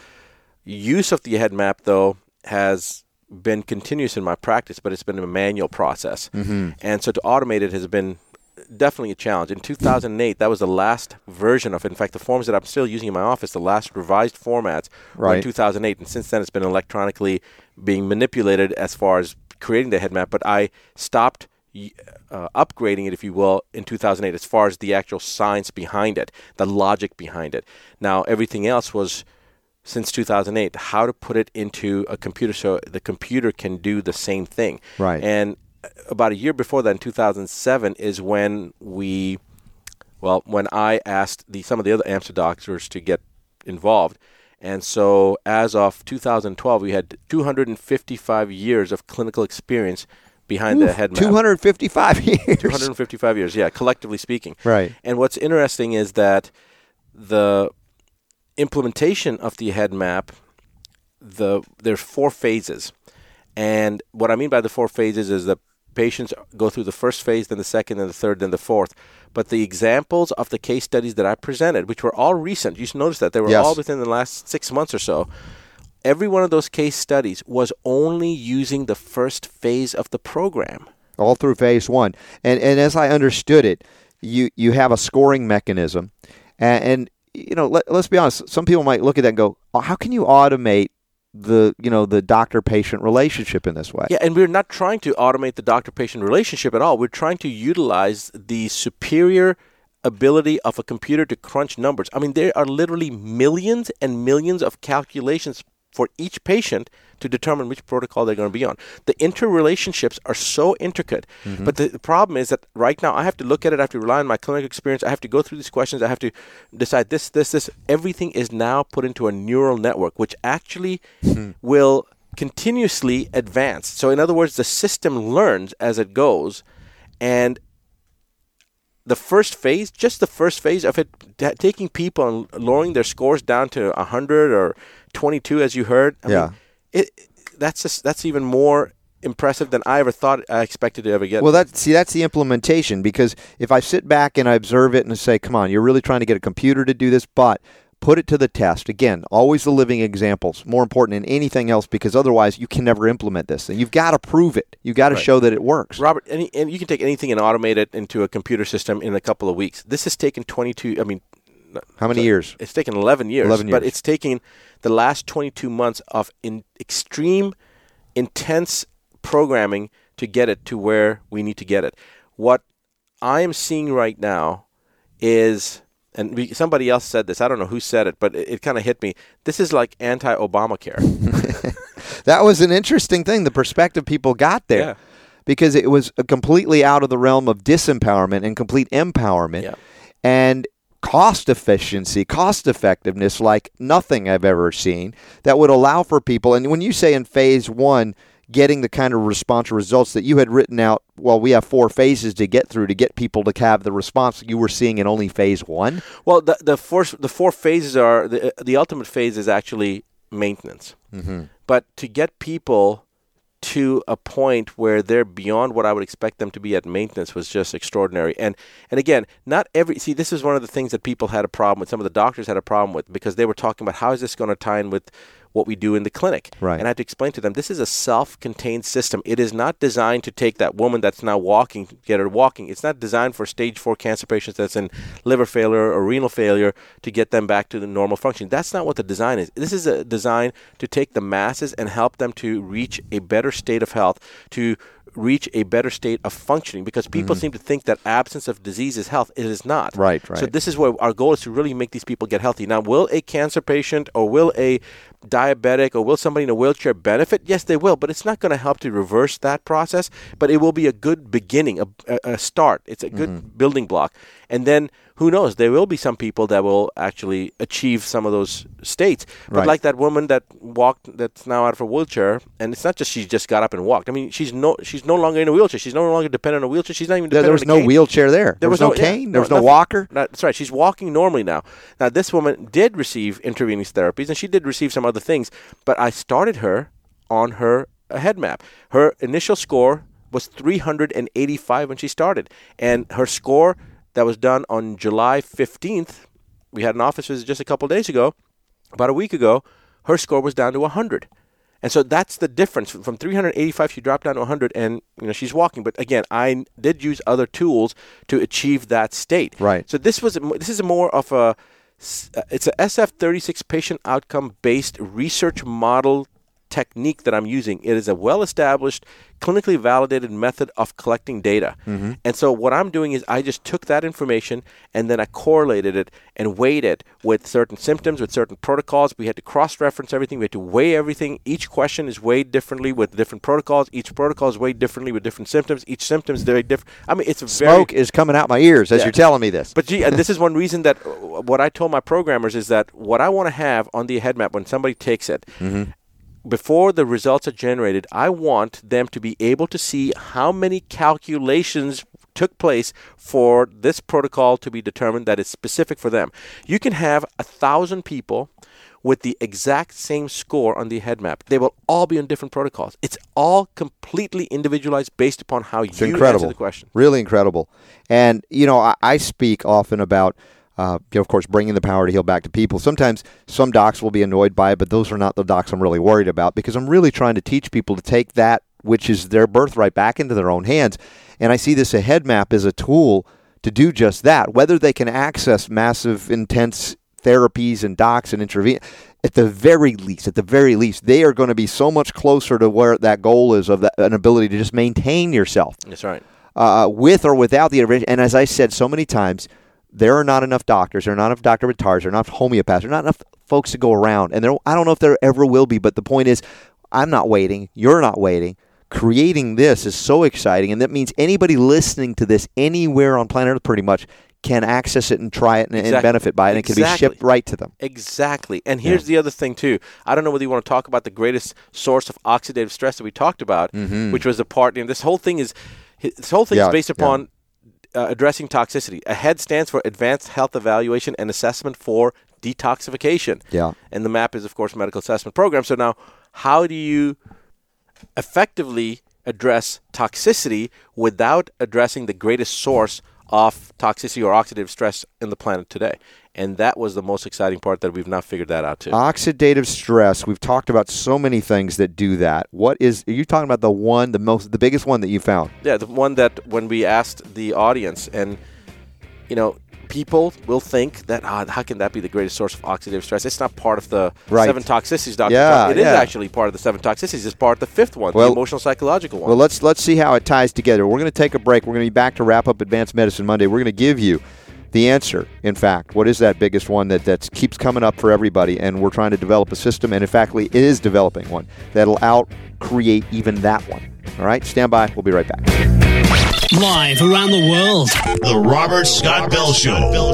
use of the head map, though, has been continuous in my practice, but it's been a manual process. Mm-hmm. And so to automate it has been definitely a challenge. In two thousand eight, that was the last version of it. In fact, the forms that I'm still using in my office, the last revised formats right. were in two thousand eight. And since then, it's been electronically being manipulated as far as creating the head map. But I stopped Uh, upgrading it, if you will, in two thousand eight as far as the actual science behind it, the logic behind it. Now, everything else was, since two thousand eight, how to put it into a computer so the computer can do the same thing. Right. And about a year before that, in two thousand seven, is when we, well, when I asked the some of the other AMSA doctors to get involved. And so as of two thousand twelve, we had two hundred fifty-five years of clinical experience behind Oof, the head map. two hundred fifty-five years. two hundred fifty-five years, yeah, collectively speaking. Right. And what's interesting is that the implementation of the head map, the there's four phases. And what I mean by the four phases is that patients go through the first phase, then the second, then the third, then the fourth. But the examples of the case studies that I presented, which were all recent, you should notice that they were yes. all within the last six months or so, every one of those case studies was only using the first phase of the program. All through phase one. And and as I understood it, you, you have a scoring mechanism. And, and you know, let, let's be honest, some people might look at that and go, oh, how can you automate the, you know, the doctor-patient relationship in this way? Yeah, and we're not trying to automate the doctor-patient relationship at all. We're trying to utilize the superior ability of a computer to crunch numbers. I mean, there are literally millions and millions of calculations for each patient to determine which protocol they're going to be on. The interrelationships are so intricate. Mm-hmm. But the, the problem is that right now I have to look at it, I have to rely on my clinical experience, I have to go through these questions, I have to decide this, this, this. Everything is now put into a neural network, which actually mm-hmm. will continuously advance. So in other words, the system learns as it goes, and the first phase, just the first phase of it, t- taking people and lowering their scores down to one hundred or twenty-two, as you heard. I yeah. mean, it, that's just, that's even more impressive than I ever thought I expected to ever get. Well, that see, that's the implementation, because if I sit back and I observe it and say, come on, you're really trying to get a computer to do this, but put it to the test. Again, always the living examples, more important than anything else, because otherwise you can never implement this. And you've got to prove it. You've got to right. show that it works. Robert, any, and you can take anything and automate it into a computer system in a couple of weeks. This has taken twenty-two, I mean, How many so years? It's taken eleven years. eleven years. But it's taken the last twenty-two months of in extreme, intense programming to get it to where we need to get it. What I am seeing right now is, and we, somebody else said this, I don't know who said it, but it, it kind of hit me. This is like anti-Obamacare. That was an interesting thing, the perspective people got there. Yeah. Because it was completely out of the realm of disempowerment and complete empowerment. Yeah. And cost efficiency, cost effectiveness like nothing I've ever seen that would allow for people. And when you say in phase one, getting the kind of response or results that you had written out, well, we have four phases to get through to get people to have the response you were seeing in only phase one? Well, the the four, the four phases are, the, the ultimate phase is actually maintenance. Mm-hmm. But to get people to a point where they're beyond what I would expect them to be at maintenance was just extraordinary. And and again, not every, see, this is one of the things that people had a problem with, some of the doctors had a problem with, because they were talking about how is this going to tie in with what we do in the clinic. Right. And I had to explain to them, this is a self-contained system. It is not designed to take that woman that's now walking, get her walking. It's not designed for stage four cancer patients that's in liver failure or renal failure to get them back to the normal function. That's not what the design is. This is a design to take the masses and help them to reach a better state of health, to reach a better state of functioning, because people Mm-hmm. seem to think that absence of disease is health. It is not. Right, right. So this is where our goal is to really make these people get healthy. Now, will a cancer patient or will a diabetic or will somebody in a wheelchair benefit? Yes, they will, but it's not going to help to reverse that process, but it will be a good beginning, a, a, a start. It's a good Mm-hmm. building block. And then, who knows, there will be some people that will actually achieve some of those states. But Right. like that woman that walked, that's now out of her wheelchair, and it's not just she just got up and walked. I mean, she's no she's no longer in a wheelchair. She's no longer dependent on a wheelchair. She's not even There, dependent there was on a no cane. wheelchair there. There, was, no yeah, cane. There was no nothing. walker. No, that's right. She's walking normally now. Now, this woman did receive intravenous therapies, and she did receive some other things, but I started her on her uh, head map. Her initial score was three hundred eighty-five when she started, and her score that was done on July fifteenth, we had an office visit just a couple of days ago, about a week ago, her score was down to one hundred. And so that's the difference. From three hundred eighty-five, she dropped down to one hundred, and you know she's walking. But again, I did use other tools to achieve that state. Right. So this was this is more of a it's a S F thirty-six patient outcome based research model technique that I'm using. It is a well-established, clinically validated method of collecting data. Mm-hmm. And so what I'm doing is I just took that information and then I correlated it and weighed it with certain symptoms, with certain protocols. We had to cross-reference everything. We had to weigh everything. Each question is weighed differently with different protocols. Each protocol is weighed differently with different symptoms. Each symptom is very different. I mean, it's a very... Smoke is coming out my ears as Yeah. you're telling me this. But gee, and this is one reason that uh, what I told my programmers is that what I want to have on the head map when somebody takes it, Mm-hmm. before the results are generated, I want them to be able to see how many calculations took place for this protocol to be determined that is specific for them. You can have a thousand people with the exact same score on the head map. They will all be on different protocols. It's all completely individualized based upon how It's you incredible. answer the question. Really incredible. And, you know, I, I speak often about, uh, you know, of course, bringing the power to heal back to people. Sometimes some docs will be annoyed by it, but those are not the docs I'm really worried about, because I'm really trying to teach people to take that, which is their birthright, back into their own hands. And I see this a head map as a tool to do just that. Whether they can access massive, intense therapies and docs and intervene, at the very least, at the very least, they are going to be so much closer to where that goal is of that, an ability to just maintain yourself. That's right. Uh, with or without the intervention. And as I said so many times, there are not enough doctors, there are not enough Doctor Battars, there are not enough homeopaths, there are not enough folks to go around. And there, I don't know if there ever will be, but the point is, I'm not waiting, you're not waiting. Creating this is so exciting, and that means anybody listening to this anywhere on planet Earth pretty much can access it and try it and, Exactly. and benefit by it, and it can be Exactly. shipped right to them. Exactly. And here's the other thing, too. I don't know whether you want to talk about the greatest source of oxidative stress that we talked about, Mhm. which was the part, and this whole thing is this whole thing Yeah, is based yeah. upon uh, addressing toxicity. AHEAD stands for Advanced Health Evaluation and Assessment for Detoxification. Yeah. And the MAP is, of course, Medical Assessment Program. So now, how do you effectively address toxicity without addressing the greatest source of toxicity or oxidative stress in the planet today? And that was the most exciting part, that we've now figured that out too. Oxidative stress. We've talked about so many things that do that. What is? Are you talking about the one, the most, the biggest one that you found? Yeah, the one that when we asked the audience, and you know, people will think that, ah, how can that be the greatest source of oxidative stress? It's not part of the Right. seven toxicities, Doctor Yeah, John. It is yeah. actually part of the seven toxicities. It's part of the fifth one, Well- the emotional psychological one. Well, let's let's see how it ties together. We're going to take a break. We're going to be back to wrap up Advanced Medicine Monday. We're going to give you the answer. In fact, what is that biggest one that that keeps coming up for everybody? And we're trying to develop a system, and in fact, it is developing one that'll out create even that one. All right, stand by. We'll be right back. Live around the world, The Robert Scott Bell Show.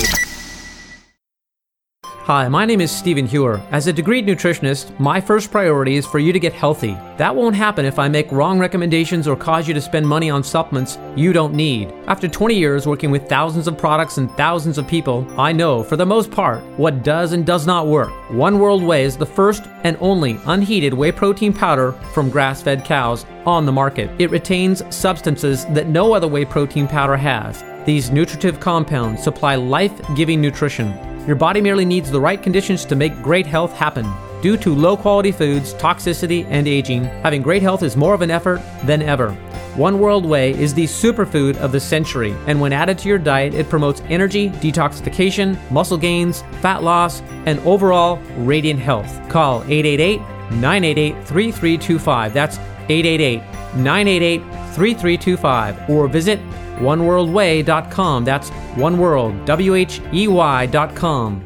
Hi, my name is Stephen Hewer. As a degreed nutritionist, my first priority is for you to get healthy. That won't happen if I make wrong recommendations or cause you to spend money on supplements you don't need. After twenty years working with thousands of products and thousands of people, I know, for the most part, what does and does not work. One World Whey is the first and only unheated whey protein powder from grass-fed cows on the market. It retains substances that no other whey protein powder has. These nutritive compounds supply life-giving nutrition. Your body merely needs the right conditions to make great health happen. Due to low-quality foods, toxicity, and aging, having great health is more of an effort than ever. One World Whey is the superfood of the century, and when added to your diet, it promotes energy, detoxification, muscle gains, fat loss, and overall radiant health. Call eight eight eight, nine eight eight, three three two five. That's eight eight eight, nine eight eight, three three two five. Or visit one world whey dot com. That's one world, W H E Y dot com.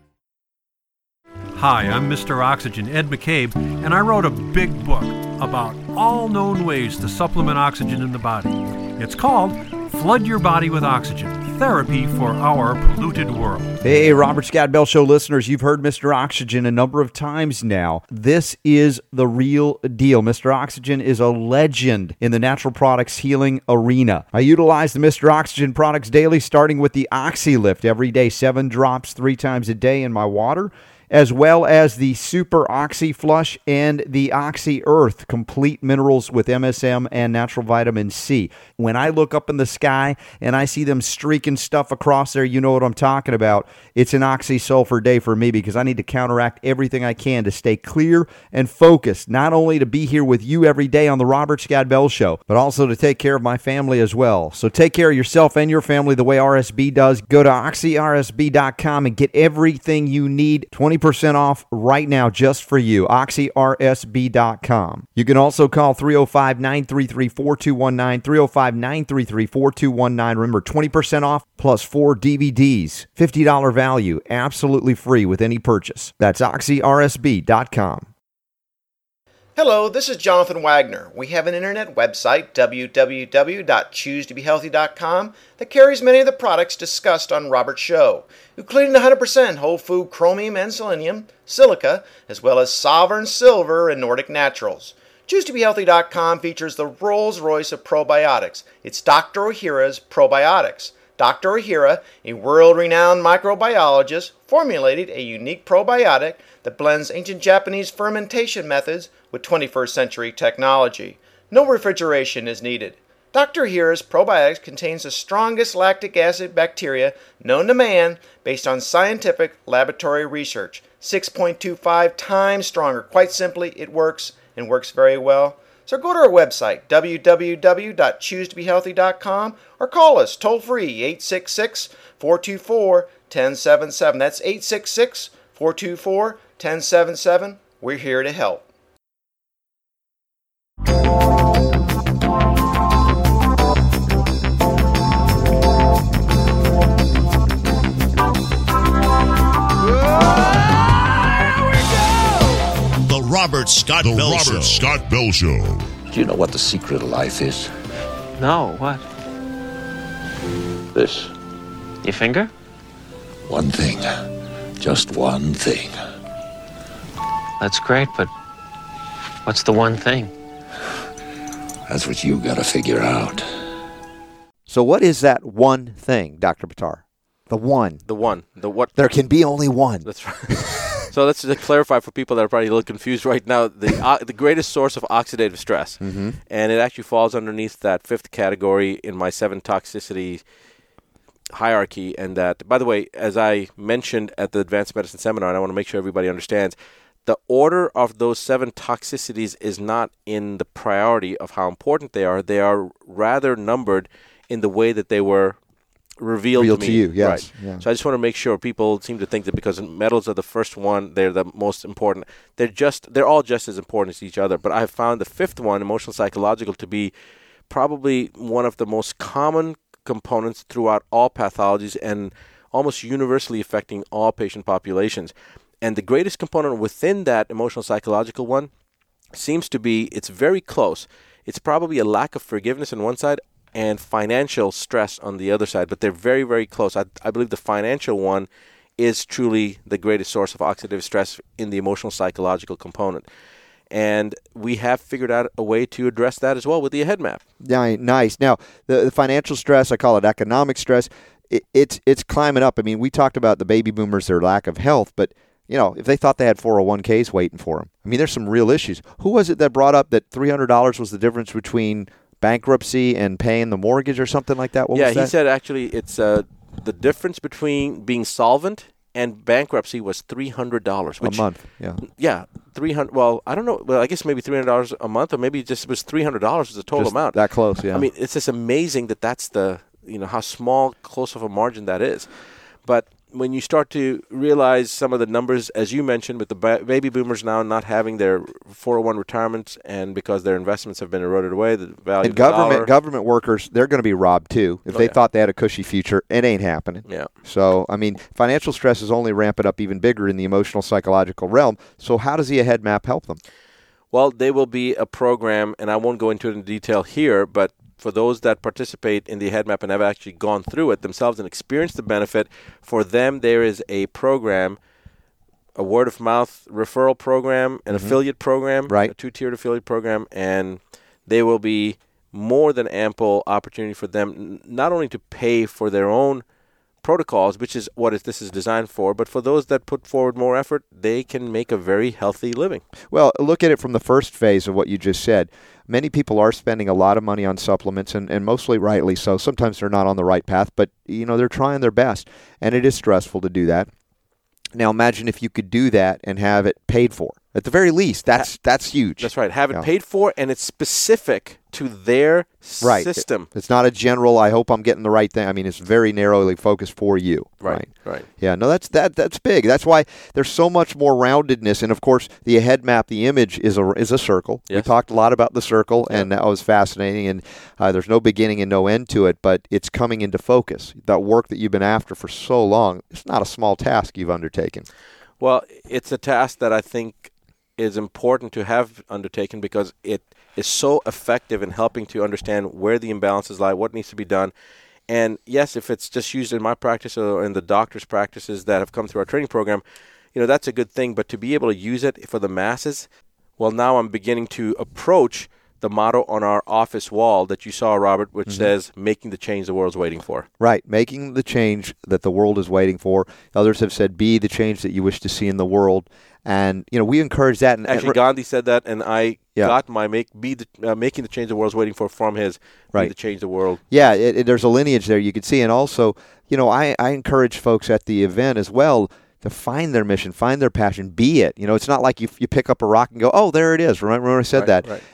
Hi, I'm Mister Oxygen, Ed McCabe, and I wrote a big book about all known ways to supplement oxygen in the body. It's called Flood Your Body with Oxygen, Therapy for Our Polluted World. Hey, Robert Scott Bell Show listeners, you've heard Mister Oxygen a number of times now. This is the real deal. Mister Oxygen is a legend in the natural products healing arena. I utilize the Mister Oxygen products daily, starting with the OxyLift every day, seven drops three times a day in my water, as well as the Super Oxy Flush and the Oxy Earth, complete minerals with M S M and natural vitamin C. When I look up in the sky and I see them streaking stuff across there, you know what I'm talking about. It's an Oxy Sulfur day for me because I need to counteract everything I can to stay clear and focused, not only to be here with you every day on the Robert Scott Bell Show, but also to take care of my family as well. So take care of yourself and your family the way R S B does. Go to oxy r s b dot com and get everything you need, twenty percent off right now just for you, oxy r s b dot com. You can also call three oh five, nine three three, four two one nine, three oh five, nine three three, four two one nine. Remember, twenty percent off plus four D V Ds, fifty dollars value, absolutely free with any purchase. That's oxy r s b dot com. Hello, this is Jonathan Wagner. We have an internet website, w w w dot choose to be healthy dot com, that carries many of the products discussed on Robert's show, including one hundred percent whole food chromium and selenium, silica, as well as Sovereign Silver and Nordic Naturals. choose to be healthy dot com features the Rolls-Royce of probiotics. It's Doctor Ohhira's Probiotics. Doctor Ohhira, a world-renowned microbiologist, formulated a unique probiotic that blends ancient Japanese fermentation methods with twenty-first century technology. No refrigeration is needed. Doctor Ohhira's probiotics contains the strongest lactic acid bacteria known to man based on scientific laboratory research. six point two five times stronger. Quite simply, it works and works very well. So go to our website, w w w dot choose to be healthy dot com, or call us toll-free, eight six six, four two four, one oh seven seven. That's eight six six, four two four, one oh seven seven. We're here to help. The Robert Scott The Bell Robert Show. Scott Bell Show. Do you know what the secret of life is? No, what? This. Your finger? One thing. Just one thing. That's great, but what's the one thing? That's what you gotta figure out. So what is that one thing, Doctor Buttar? The one. The one. The what? There can be only one. That's right. So let's just clarify for people that are probably a little confused right now. The uh, the greatest source of oxidative stress, mm-hmm. and it actually falls underneath that fifth category in my seven toxicity hierarchy. And that, by the way, as I mentioned at the Advanced Medicine Seminar, and I want to make sure everybody understands, the order of those seven toxicities is not in the priority of how important they are. They are rather numbered in the way that they were revealed Real to me. to you, yes. Right. Yeah. So I just want to make sure people seem to think that because metals are the first one, they're the most important. They're just they're all just as important as each other. But I have found the fifth one, emotional psychological, to be probably one of the most common components throughout all pathologies and almost universally affecting all patient populations. And the greatest component within that emotional psychological one seems to be, it's very close. It's probably a lack of forgiveness on one side and financial stress on the other side, but they're very, very close. I, I believe the financial one is truly the greatest source of oxidative stress in the emotional psychological component. And we have figured out a way to address that as well with the AHEAD map. Yeah, nice. Now, the, the financial stress, I call it economic stress, it, it's it's climbing up. I mean, we talked about the baby boomers, their lack of health, but you know, if they thought they had four oh one k's waiting for them, I mean, there's some real issues. Who was it that brought up that three hundred dollars was the difference between bankruptcy and paying the mortgage or something like that? What yeah, was that? He said actually it's uh, the difference between being solvent and bankruptcy was three hundred dollars. A month, yeah. Yeah, three hundred dollars. Well, I don't know. Well, I guess maybe three hundred dollars a month, or maybe it just was three hundred dollars was the total Just amount. that close, yeah. I mean, it's just amazing that that's the, you know, how small, close of a margin that is. But when you start to realize some of the numbers, as you mentioned, with the ba- baby boomers now not having their four oh one retirements, and because their investments have been eroded away, the value and of the government dollar. government workers, they're going to be robbed too. If Oh, they yeah. thought they had a cushy future, it ain't happening. Yeah. So, I mean, financial stress is only ramping up even bigger in the emotional psychological realm. So how does the AHEAD map help them? Well, there will be a program, and I won't go into it in detail here, but for those that participate in the AHEAD map and have actually gone through it themselves and experienced the benefit, for them there is a program, a word-of-mouth referral program, an Mhm. affiliate program, Right. a two-tiered affiliate program, and there will be more than ample opportunity for them n- not only to pay for their own protocols, which is what it, this is designed for, but for those that put forward more effort, they can make a very healthy living. Well, look at it from the first phase of what you just said. Many people are spending a lot of money on supplements, and, and mostly rightly so. Sometimes they're not on the right path, but you know they're trying their best, and it is stressful to do that. Now imagine if you could do that and have it paid for. At the very least, that's that's huge. That's right. Have it Yeah. paid for, and it's specific to their Right. system. It- it's not a general, I hope I'm getting the right thing. I mean, it's very narrowly focused for you. Right, right. Yeah, no, that's that that's big. That's why there's so much more roundedness. And of course, the AHEAD map, the image is a is a circle. We Yes. talked a lot about the circle, and that was fascinating. And uh, there's no beginning and no end to it, but it's coming into focus. That work that you've been after for so long, it's not a small task you've undertaken. Well, it's a task that I think is important to have undertaken because it is so effective in helping to understand where the imbalances lie, what needs to be done. And yes, if it's just used in my practice or in the doctor's practices that have come through our training program, you know, that's a good thing. But to be able to use it for the masses, well, now I'm beginning to approach the motto on our office wall that you saw, Robert, which Mhm. says, making the change the world's waiting for. Right, making the change that the world is waiting for. Others have said, be the change that you wish to see in the world. And, you know, we encourage that. And, Actually, and, Gandhi said that, and I Yeah. got my make be the uh, making the change the world's waiting for from his Right. be the change the world. Yeah, it, it, there's a lineage there you can see. And also, you know, I, I encourage folks at the event as well to find their mission, find their passion, be it. You know, it's not like you you pick up a rock and go, oh, there it is. Remember when I said Right, that? right.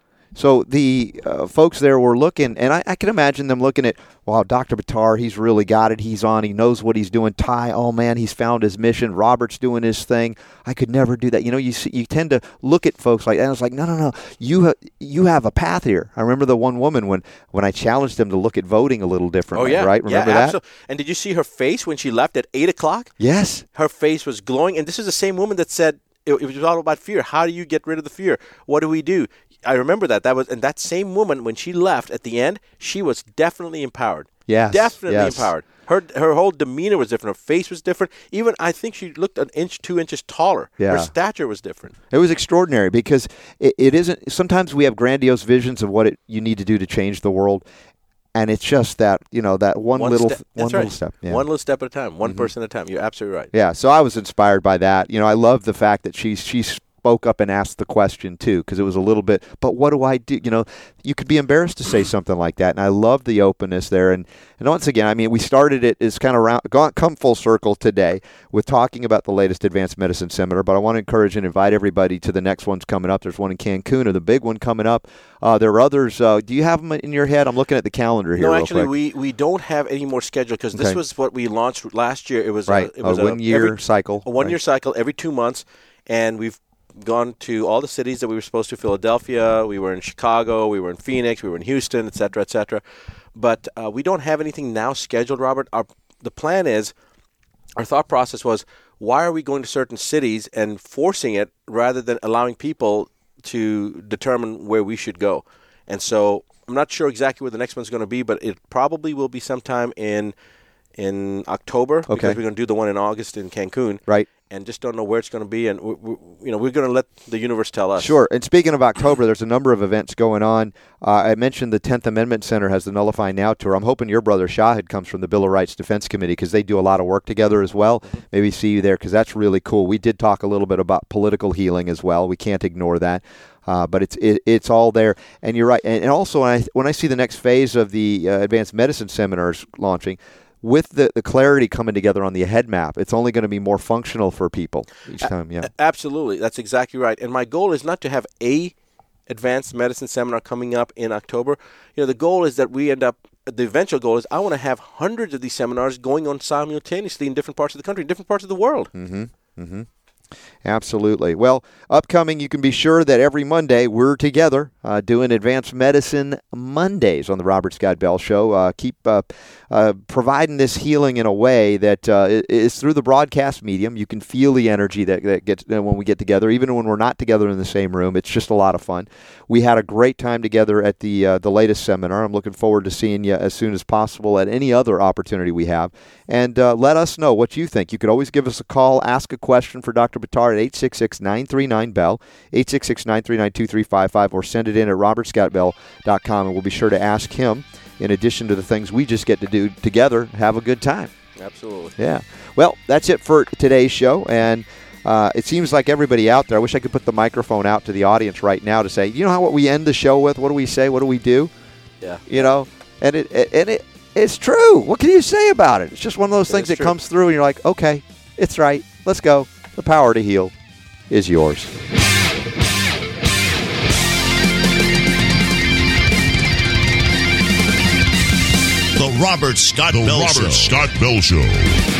So the uh, folks there were looking, and I, I can imagine them looking at, wow, Doctor Buttar, he's really got it. He's on. He knows what he's doing. Ty, oh, man, he's found his mission. Robert's doing his thing. I could never do that. You know, you see, you tend to look at folks like that, and it's like, no, no, no. You, ha- you have a path here. I remember the one woman when, when I challenged them to look at voting a little Oh, differently, yeah. right? Remember yeah, that? absolutely. And did you see her face when she left at eight o'clock? Yes. Her face was glowing. And this is the same woman that said, it, it was all about fear. How do you get rid of the fear? What do we do? I remember that. That was, and that same woman, when she left at the end, she was definitely empowered. Yes, Definitely yes. empowered. Her her whole demeanor was different. Her face was different. Even, I think she looked an inch, two inches taller. Yeah. Her stature was different. It was extraordinary because it, it isn't. Sometimes we have grandiose visions of what it, you need to do to change the world, and it's just that you know that one, One little step- one that's little right. step. Yeah. One little step at a time. One Mhm. person at a time. You're absolutely right. Yeah. So I was inspired by that. You know, I love the fact that she she spoke up and asked the question too, because it was a little bit, but what do I do? You know, you could be embarrassed to say something like that. And I love the openness there. And, and once again, I mean, we started it, it's kind of round, gone, come full circle today with talking about the latest advanced medicine seminar, but I want to encourage and invite everybody to the next one's coming up. There's one in Cancun, or the big one coming up. Uh, there are others. Uh, do you have them in your head? I'm looking at the calendar here. No, real actually, quick. we, we don't have any more scheduled because this Okay. was what we launched last year. It was Right, a, it was a one-year cycle. A one-year Right. cycle every two months, and we've gone to all the cities that we were supposed to. Philadelphia, we were in Chicago, we were in Phoenix, we were in Houston, et cetera, et cetera. But uh, we don't have anything now scheduled, Robert. Our the plan is, our thought process was, why are we going to certain cities and forcing it rather than allowing people to determine where we should go? And so I'm not sure exactly where the next one's going to be, but it probably will be sometime in in October, Okay. because we're going to do the one in August in Cancun. Right. And just don't know where it's going to be, and we, we, you know, we're going to let the universe tell us. Sure. And speaking of October, there's a number of events going on. Uh, I mentioned the tenth Amendment Center has the Nullify Now tour. I'm hoping your brother Shahid comes from the Bill of Rights Defense Committee, because they do a lot of work together as well. Maybe see you there, because that's really cool. We did talk a little bit about political healing as well. We can't ignore that. Uh, but it's it, it's all there, and you're right. And, and also, when I when I see the next phase of the uh, advanced medicine seminars launching, with the, the clarity coming together on the head map, it's only going to be more functional for people each time. Yeah, Absolutely, that's exactly right. And my goal is not to have a advanced medicine seminar coming up in October. You know, the goal is that we end up. The eventual goal is I want to have hundreds of these seminars going on simultaneously in different parts of the country, different parts of the world. Mm-hmm. Mm-hmm. Absolutely. Well, upcoming, you can be sure that every Monday we're together uh, doing Advanced Medicine Mondays on the Robert Scott Bell Show. Uh, keep uh, uh, providing this healing in a way that uh, is through the broadcast medium. You can feel the energy that, that gets uh, when we get together, even when we're not together in the same room. It's just a lot of fun. We had a great time together at the uh, the latest seminar. I'm looking forward to seeing you as soon as possible at any other opportunity we have. And uh, let us know what you think. You could always give us a call, ask a question for Doctor Buttar at eight six six, nine three nine, B E L L, eight six six, nine three nine, two three five five, or send it in at robert scott bell dot com, and we'll be sure to ask him, in addition to the things we just get to do together, have a good time. Absolutely. Yeah. Well, that's it for today's show, and uh, it seems like everybody out there, I wish I could put the microphone out to the audience right now to say, you know how what we end the show with? What do we say? What do we do? Yeah. You know, and it and it it's true. What can you say about it? It's just one of those It things is that true. comes through, and you're like, okay, it's right. Let's go. The power to heal is yours. The Robert Scott The Bell Robert Show. Scott Bell Show.